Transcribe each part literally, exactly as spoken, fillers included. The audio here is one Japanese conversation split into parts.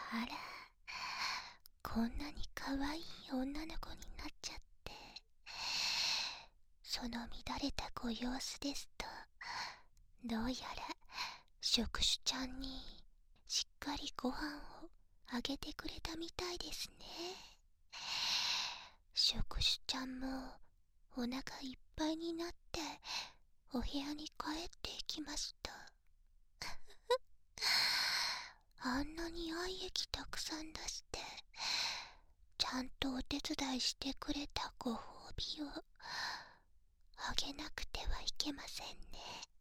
あら、こんなに可愛い女の子になっちゃって、その乱れたご様子ですと、どうやら触手ちゃんにしっかりご飯をあげてくれたみたいですね。触手ちゃんもお腹いっぱいになってお部屋に帰っていきました。あんなに愛液たくさん出してちゃんとお手伝いしてくれたご褒美をあげなくてはいけませんね。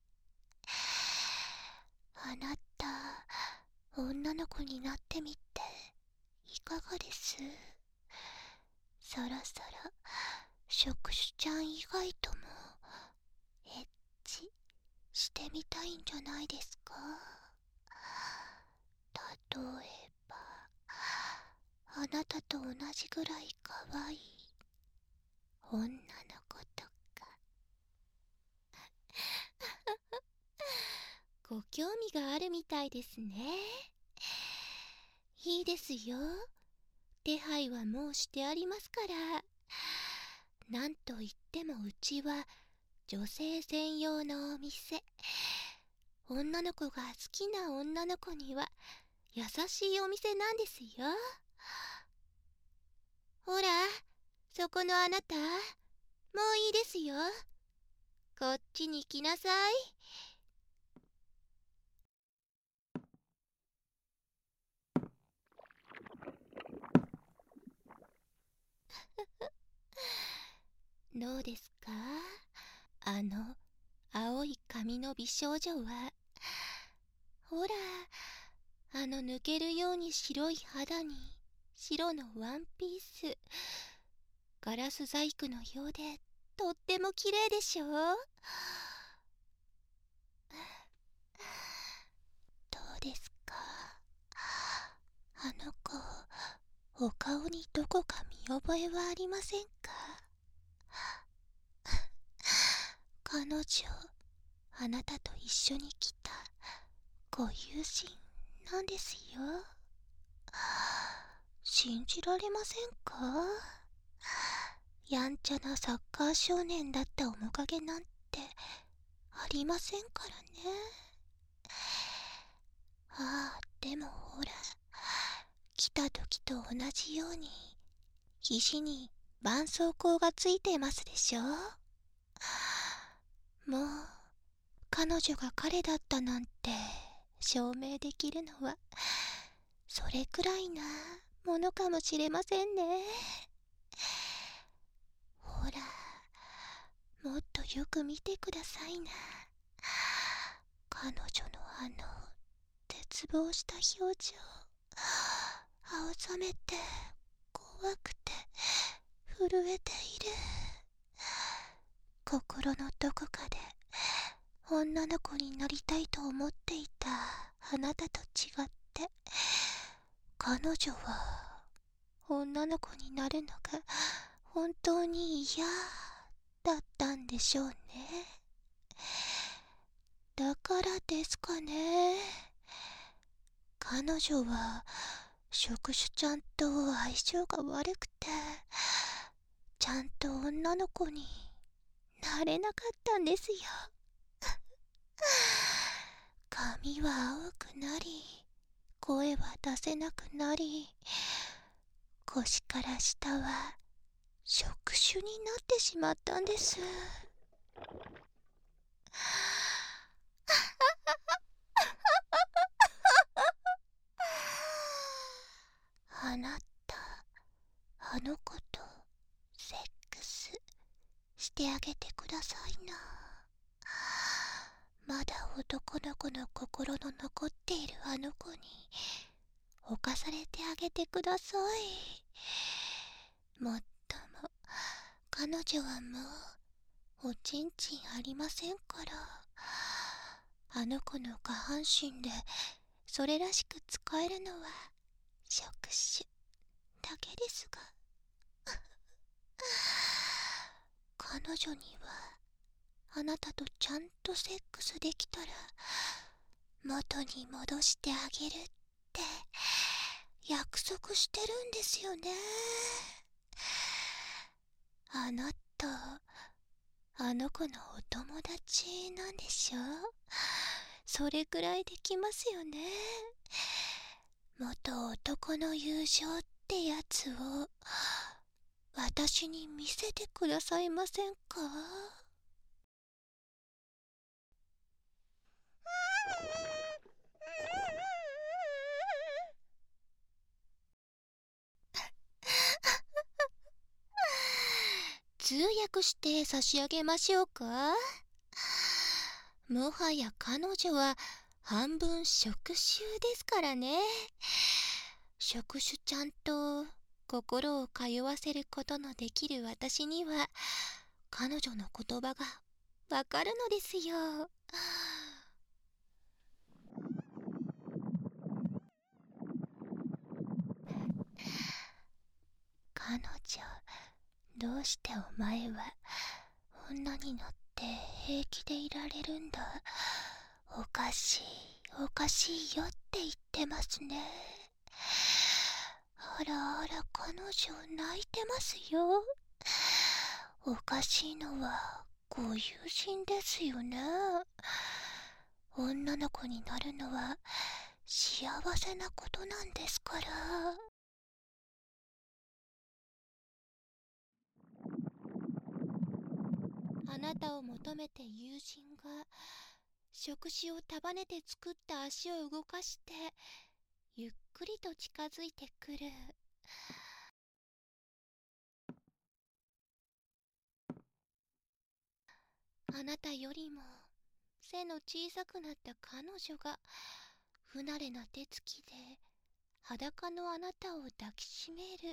あなた、女の子になってみていかがです？そろそろ触手ちゃん以外ともエッチしてみたいんじゃないですか？例えば、あなたと同じぐらい可愛い女の子とか。ご興味があるみたいですね。いいですよ。手配はもうしてありますから。なんといってもうちは女性専用のお店。女の子が好きな女の子には優しいお店なんですよ。ほら、そこのあなた、もういいですよ。こっちに来なさい。どうですか？あの青い髪の美少女は。ほら、あの抜けるように白い肌に白のワンピース、ガラス細工のようでとっても綺麗でしょ？どうですか？あの子、お顔にどこか見覚えはありませんか？彼女、あなたと一緒に来たご友人なんですよ。信じられませんか？やんちゃなサッカー少年だった面影なんてありませんからね。ああ、でもほら、来た時と同じように肘に絆創膏がついていますでしょ？もう彼女が彼だったなんて証明できるのはそれくらいなものかもしれませんね。ほら、もっとよく見てくださいな。彼女のあの絶望した表情、青ざめて怖くて震えている。心のどこかで女の子になりたいと思っていたあなたと違って、彼女は女の子になるのが本当に嫌だったんでしょうね。だからですかね。彼女は触手ちゃんと相性が悪くて、ちゃんと女の子になれなかったんですよ。髪は青くなり、声は出せなくなり、腰から下は触手になってしまったんです。あなた、あの子とセックスしてあげてくださいな。まだ男の子の心の残っているあの子に侵されてあげてください。もっとも彼女はもうおちんちんありませんから、あの子の下半身でそれらしく使えるのは触手だけですが彼女にはあなたとちゃんとセックスできたら元に戻してあげるって約束してるんですよね。あなた、あの子のお友達なんでしょ？それくらいできますよね。元男の友情ってやつを私に見せてくださいませんか？通訳して差し上げましょうか？もはや彼女は半分触手ですからね。触手ちゃんと心を通わせることのできる私には彼女の言葉がわかるのですよ。彼女、どうしてお前は女に乗って平気でいられるんだ？おかしい、おかしいよって言ってますね。あらあら、彼女泣いてますよ。おかしいのはご友人ですよね。女の子になるのは幸せなことなんですから。あなたを求めて友人が触手を束ねて作った足を動かしてゆっくりと近づいてくる。あなたよりも背の小さくなった彼女が不慣れな手つきで裸のあなたを抱きしめる。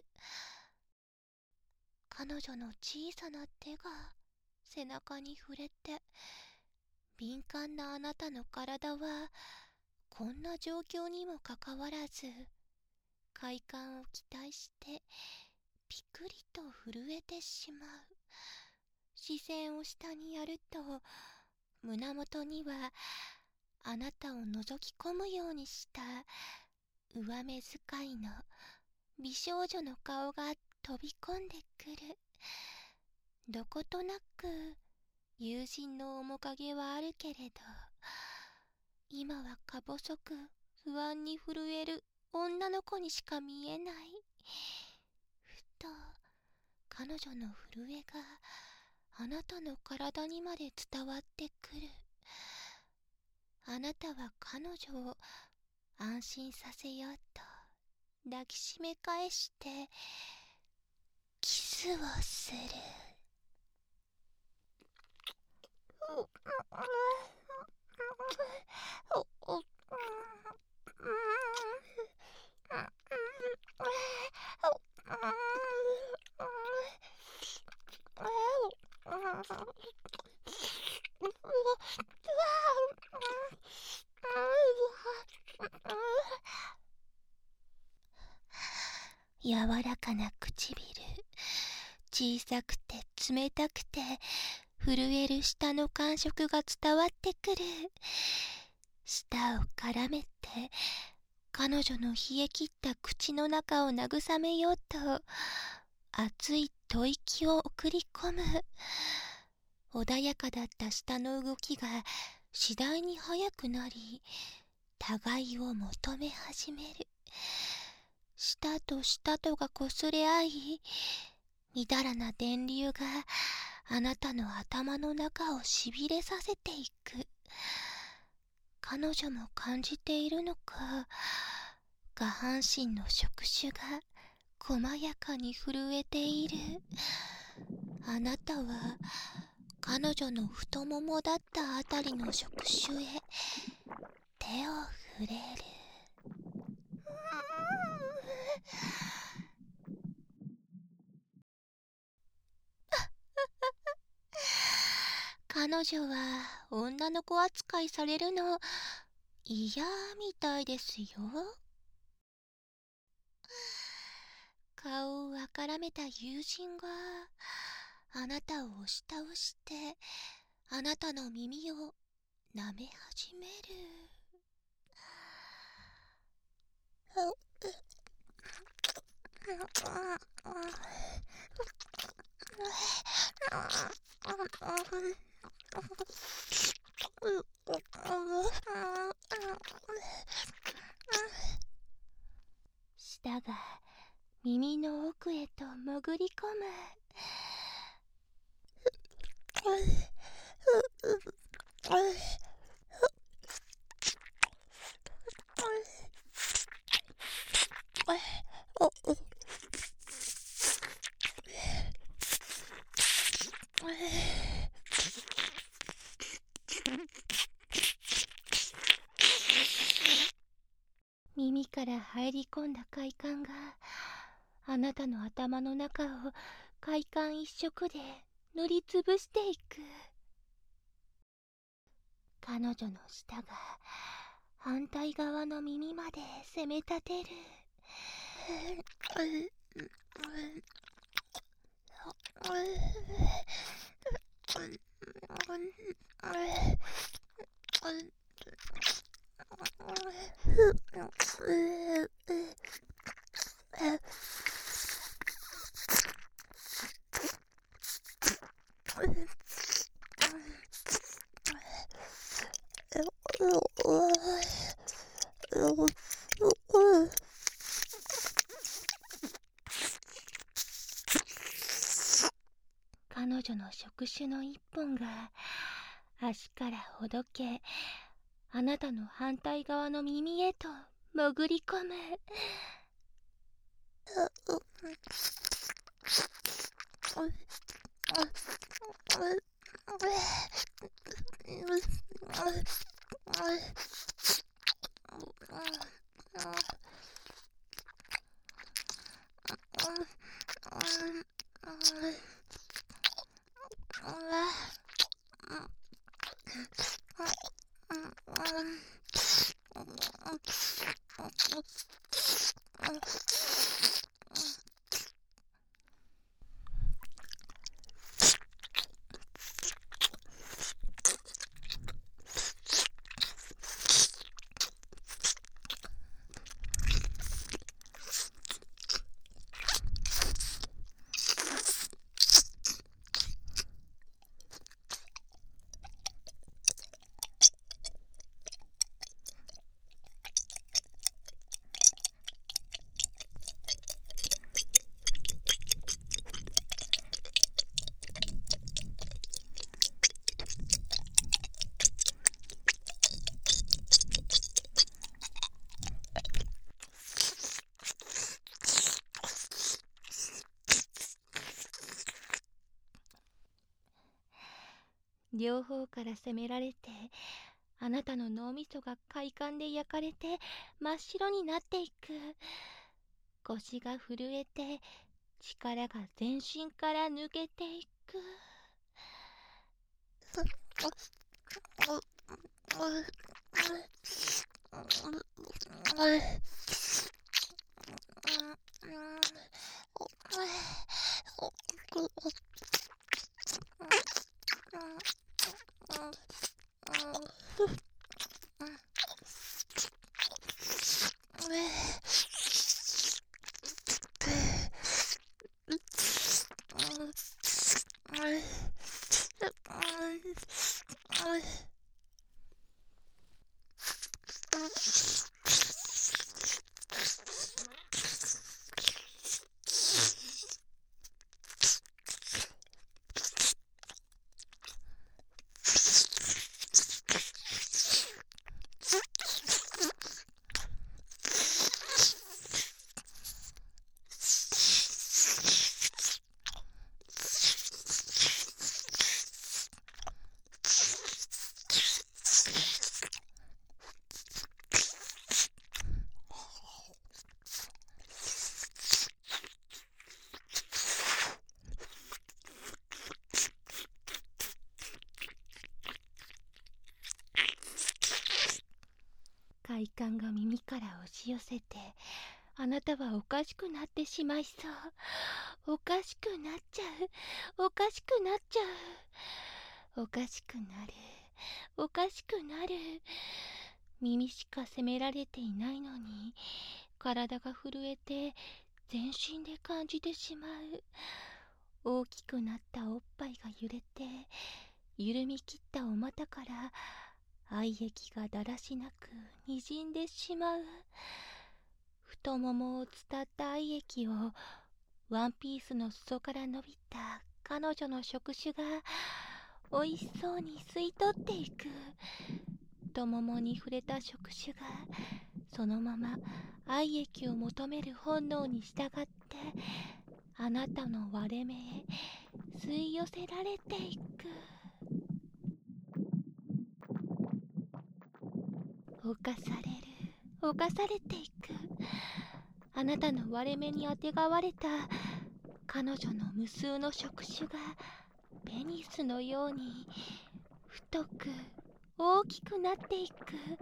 彼女の小さな手が背中に触れて、敏感なあなたの体はこんな状況にもかかわらず快感を期待してピクリと震えてしまう。視線を下にやると胸元にはあなたを覗き込むようにした上目遣いの美少女の顔が飛び込んでくる。どことなく友人の面影はあるけれど、今はか細く不安に震える女の子にしか見えない。ふと彼女の震えがあなたの体にまで伝わってくる。あなたは彼女を安心させようと抱きしめ返してキスをする。柔らかな唇、小さくて冷たくて震える舌の感触が伝わってくる。舌を絡めて彼女の冷え切った口の中を慰めようと熱い吐息を送り込む。穏やかだった舌の動きが次第に速くなり、互いを求め始める。舌と舌とがこすれ合い、みだらな電流があなたの頭の中をしびれさせていく。彼女も感じているのか、下半身の触手が細やかに震えている。あなたは彼女の太ももだったあたりの触手へ手を触れる。彼女は女の子扱いされるの嫌みたいですよ。顔をあからめた友人があなたを押し倒してあなたの耳を舐め始める。 舌が耳の奥へと潜り込む。耳から入り込んだ快感があなたの頭の中を快感一色で塗りつぶしていく。彼女の舌が反対側の耳まで攻め立てる。彼女の触手の一本が足からほどけ、あなたの反対側の耳へと潜り込む。両方から攻められて、あなたの脳みそが快感で焼かれて真っ白になっていく。腰が震えて力が全身から抜けていく。快感が耳から押し寄せて、あなたはおかしくなってしまいそう。おかしくなっちゃう。おかしくなっちゃう。おかしくなる。おかしくなる。耳しか責められていないのに、体が震えて全身で感じてしまう。大きくなったおっぱいが揺れて、緩み切ったお股から愛液がだらしなくにじんでしまう。太ももを伝った愛液をワンピースの裾から伸びた彼女の触手がおいしそうに吸い取っていく。太ももに触れた触手がそのまま愛液を求める本能に従ってあなたの割れ目へ吸い寄せられていく。侵される、侵されていく。あなたの割れ目にあてがわれた彼女の無数の触手がペニスのように太く大きくなっていく。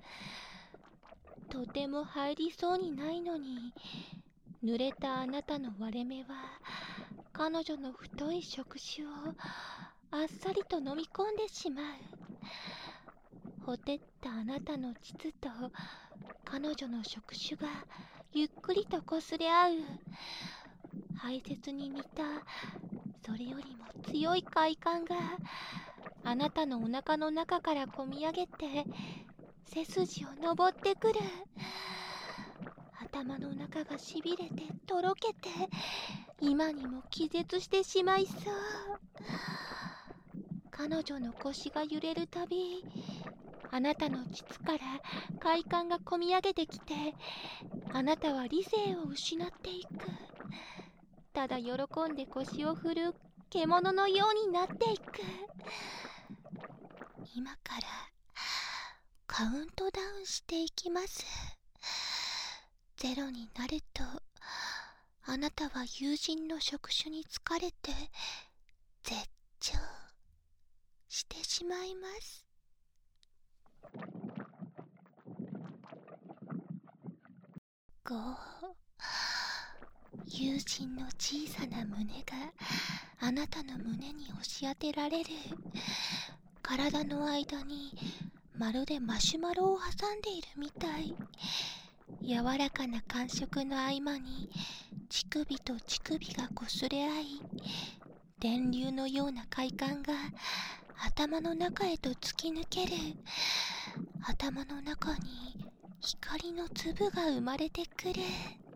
とても入りそうにないのに、濡れたあなたの割れ目は彼女の太い触手をあっさりと飲み込んでしまう。ほてったあなたの膣と彼女の触手がゆっくりと擦れ合う。排泄に似た、それよりも強い快感があなたのお腹の中からこみ上げて背筋を登ってくる。頭の中がしびれてとろけて今にも気絶してしまいそう。彼女の腰が揺れるたび、あなたの膣から快感がこみ上げてきて、あなたは理性を失っていく。ただ喜んで腰を振る獣のようになっていく。今からカウントダウンしていきます。ゼロになるとあなたは友人の触手に疲れて絶頂してしまいます。ご、友人の小さな胸があなたの胸に押し当てられる。体の間にまるでマシュマロを挟んでいるみたい。柔らかな感触の合間に乳首と乳首が擦れ合い、電流のような快感が頭の中へと突き抜ける。頭の中に光の粒が生まれてくる。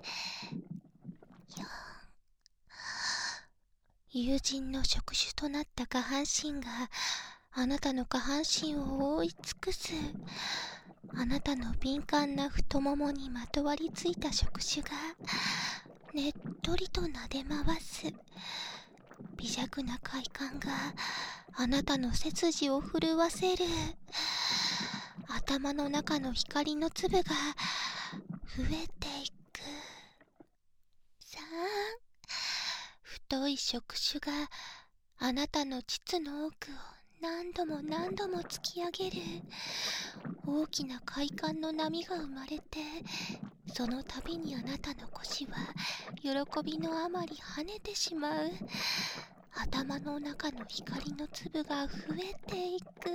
友人の触手となった下半身があなたの下半身を覆い尽くす。あなたの敏感な太ももにまとわりついた触手がねっとりと撫で回す。微弱な快感があなたの背筋を震わせる。頭の中の光の粒が増えていく。さあ、太い触手があなたの膣の奥を何度も何度も突き上げる。大きな快感の波が生まれて、その度にあなたの腰は喜びのあまり跳ねてしまう。頭の中の光の粒が増えていく。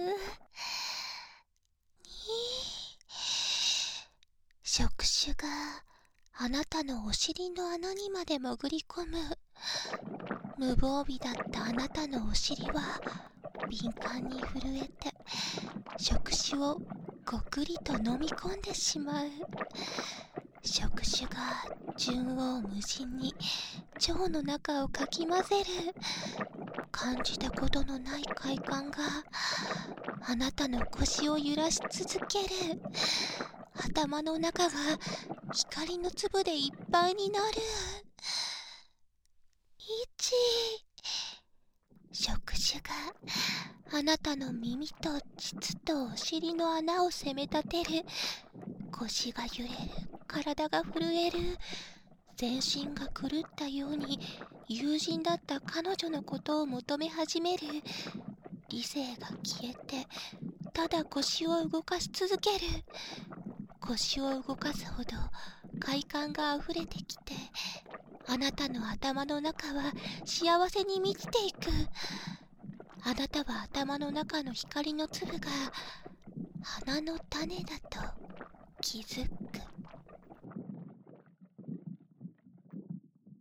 触手があなたのお尻の穴にまで潜り込む。無防備だったあなたのお尻は敏感に震えて触手をごくりと飲み込んでしまう。触手が縦横無尽に腸の中をかき混ぜる。感じたことのない快感があなたの腰を揺らし続ける。頭の中が光の粒でいっぱいになる。いち、触手があなたの耳と膣とお尻の穴を攻め立てる。腰が揺れる、体が震える。全身が狂ったように友人だった彼女のことを求め始める。理性が消えてただ腰を動かし続ける。腰を動かすほど快感があふれてきて、あなたの頭の中は幸せに満ちていく。あなたは頭の中の光の粒が花の種だと気づく。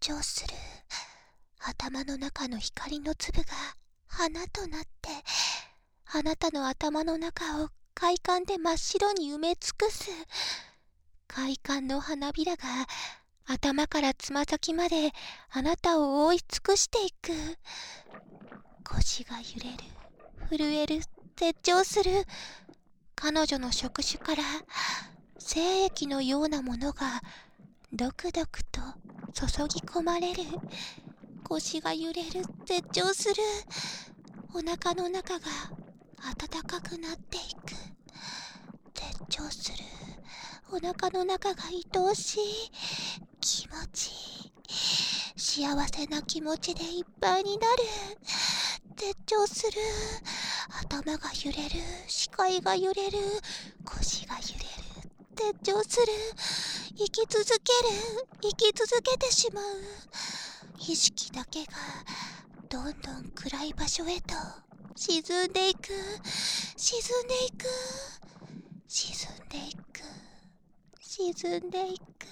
頂する。頭の中の光の粒が花となって、あなたの頭の中を快感で真っ白に埋め尽くす。快感の花びらが頭からつま先まであなたを覆い尽くしていく。腰が揺れる、震える、絶頂する。彼女の触手から精液のようなものがドクドクと注ぎ込まれる。腰が揺れる、絶頂する。お腹の中が暖かくなっていく。絶頂する。お腹の中が愛おしい。気持ちいい。幸せな気持ちでいっぱいになる。絶頂する。頭が揺れる。視界が揺れる。腰が揺れる。絶頂する。生き続ける。生き続けてしまう。意識だけがどんどん暗い場所へと沈んでいく。沈んでいく。沈んでいく。沈んでいく。